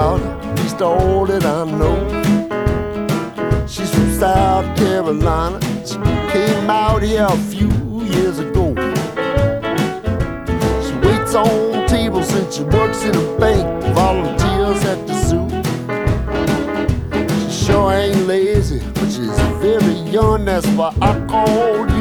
about, at least all that I know. She's from South Carolina. She came out here a few years ago. She waits on tables and she works in a bank, volunteers at the zoo. She sure ain't lazy, but she's very young, that's why I called